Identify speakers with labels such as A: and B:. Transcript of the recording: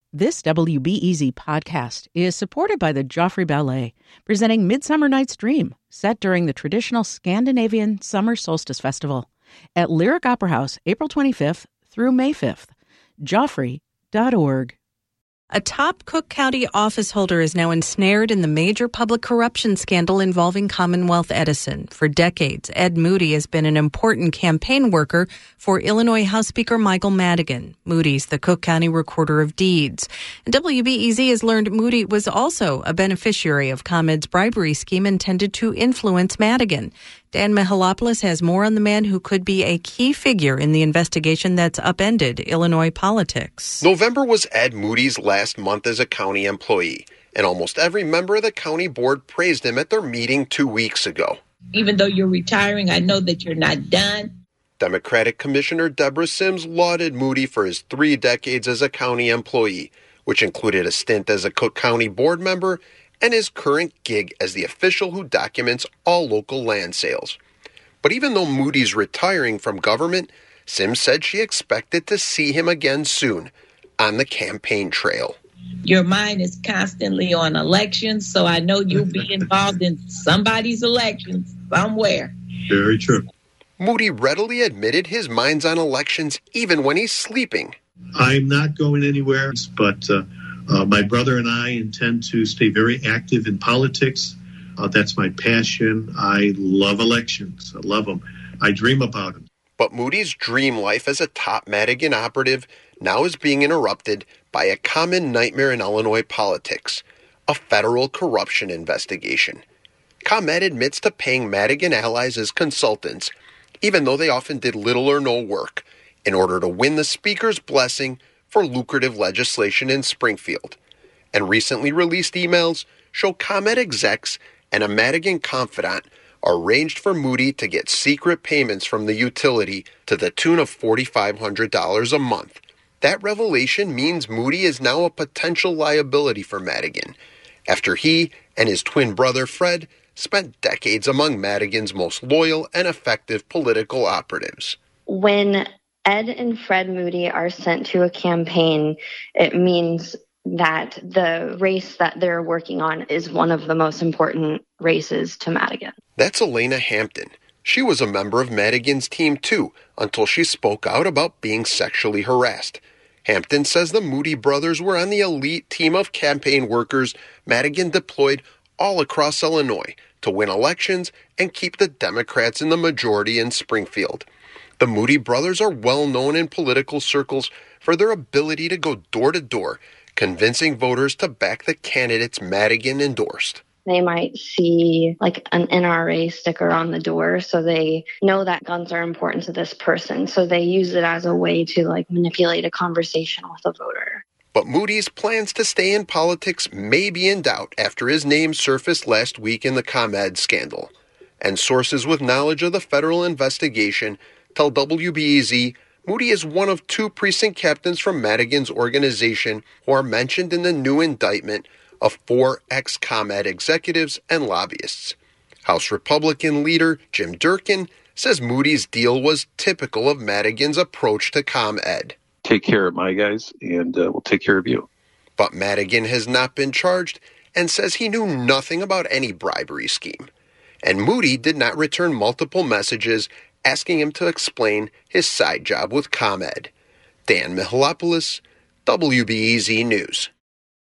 A: This WBEZ podcast is supported by the Joffrey Ballet, presenting Midsummer Night's Dream, set during the traditional Scandinavian Summer Solstice Festival at Lyric Opera House, April 25th through May 5th. Joffrey.org.
B: A top Cook County office holder is now ensnared in the major public corruption scandal involving Commonwealth Edison. For decades, Ed Moody has been an important campaign worker for Illinois House Speaker Michael Madigan. Moody's the Cook County Recorder of Deeds. And WBEZ has learned Moody was also a beneficiary of ComEd's bribery scheme intended to influence Madigan. Dan Mihalopoulos has more on the man who could be a key figure in the investigation that's upended Illinois politics.
C: November was Ed Moody's last month as a county employee, and almost every member of the county board praised him at their meeting 2 weeks ago.
D: Even though you're retiring, I know that you're not done.
C: Democratic Commissioner Deborah Sims lauded Moody for his 3 decades as a county employee, which included a stint as a Cook County board member and his current gig as the official who documents all local land sales. But even though Moody's retiring from government, Sims said she expected to see him again soon on the campaign trail.
D: Your mind is constantly on elections, so I know you'll be involved in somebody's elections somewhere.
E: Very true.
C: Moody readily admitted his mind's on elections even when he's sleeping.
E: I'm not going anywhere, but my brother and I intend to stay very active in politics. That's my passion. I love elections. I love them. I dream about them.
C: But Moody's dream life as a top Madigan operative now is being interrupted by a common nightmare in Illinois politics, a federal corruption investigation. ComEd admits to paying Madigan allies as consultants, even though they often did little or no work, in order to win the Speaker's blessing for lucrative legislation in Springfield. And recently released emails show ComEd execs and a Madigan confidant arranged for Moody to get secret payments from the utility to the tune of $4,500 a month. That revelation means Moody is now a potential liability for Madigan, after he and his twin brother Fred spent decades among Madigan's most loyal and effective political operatives.
F: When Ed and Fred Moody are sent to a campaign, it means that the race that they're working on is one of the most important races to Madigan.
C: That's Elena Hampton. She was a member of Madigan's team too, until she spoke out about being sexually harassed. Hampton says the Moody brothers were on the elite team of campaign workers Madigan deployed all across Illinois to win elections and keep the Democrats in the majority in Springfield. The Moody brothers are well known in political circles for their ability to go door to door, convincing voters to back the candidates Madigan endorsed.
F: They might see like an NRA sticker on the door, so they know that guns are important to this person. So they use it as a way to like manipulate a conversation with a voter.
C: But Moody's plans to stay in politics may be in doubt after his name surfaced last week in the ComEd scandal. And sources with knowledge of the federal investigation tell WBEZ Moody is one of 2 precinct captains from Madigan's organization who are mentioned in the new indictment of 4 ex-ComEd executives and lobbyists. House Republican leader Jim Durkin says Moody's deal was typical of Madigan's approach to ComEd.
G: Take care of my guys, and we'll take care of you.
C: But Madigan has not been charged and says he knew nothing about any bribery scheme. And Moody did not return multiple messages asking him to explain his side job with ComEd. Dan Mihalopoulos, WBEZ News.